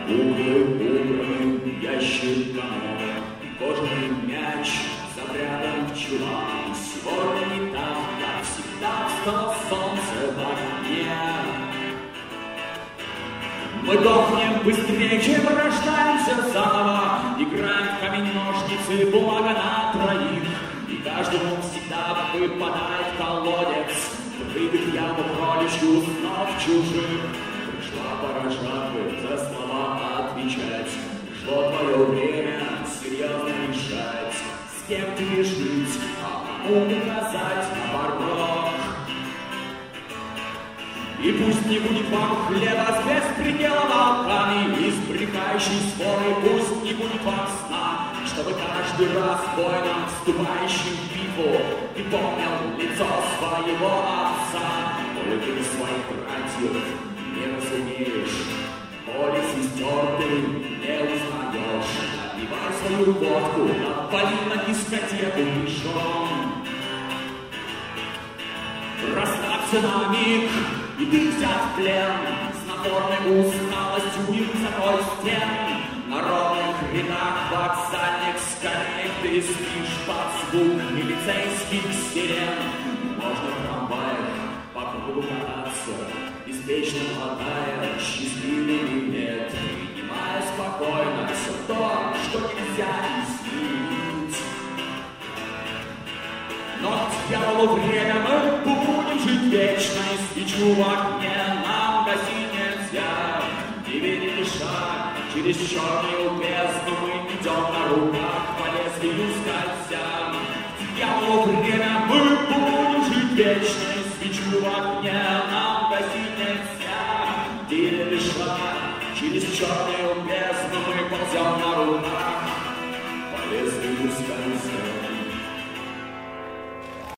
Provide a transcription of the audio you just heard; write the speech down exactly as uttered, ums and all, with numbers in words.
Углы убраны ящиком, кожаный мяч запрятан в чулан. Сегодня не так, как всегда, встало солнце в окне. Мы дохнем быстрее, чем рождаемся заново. Играем в камень-ножницы, бумага на троих. И каждому всегда выпадает колодец. Прыгать яму кроличью, снов чужих. Пришла пора жатвы, за слова отвечать. Пришло твое время серьезно решать. С кем тебе жить, а кому указать на барброк. И пусть не будет вам хлеба с беспредела волками, и сбрехающей споры пусть не будет вам сна, чтобы каждый раз воином, вступающим в битву, ты помнил лицо своего отца. Только ты своих братьев не разумеешь, поле сестер ты не узнаешь. Напивай свою водку, напали на дискотеку пешом. Расслабься на миг, и ты взят в плен, с напорной усталостью и высотой стен. На ровных рядах вокзальных скамеек ты спишь под звук милицейских сирен. Можно в трамваях по кругу кататься, беспечно хватая счастливыми лет, принимая спокойно все то, что нельзя изменить. Но к дьяволу время мы будем жить вечно, и свечу в окне нам гасить нельзя. Неверный шаг через черную бездну мы идем на руках по лезвию скользя. К дьяволу время мы будем жить вечно, и свечу в окне нам гасить нельзя. Неверный шаг через черную бездну мы ползем на руках по лезвию скользя.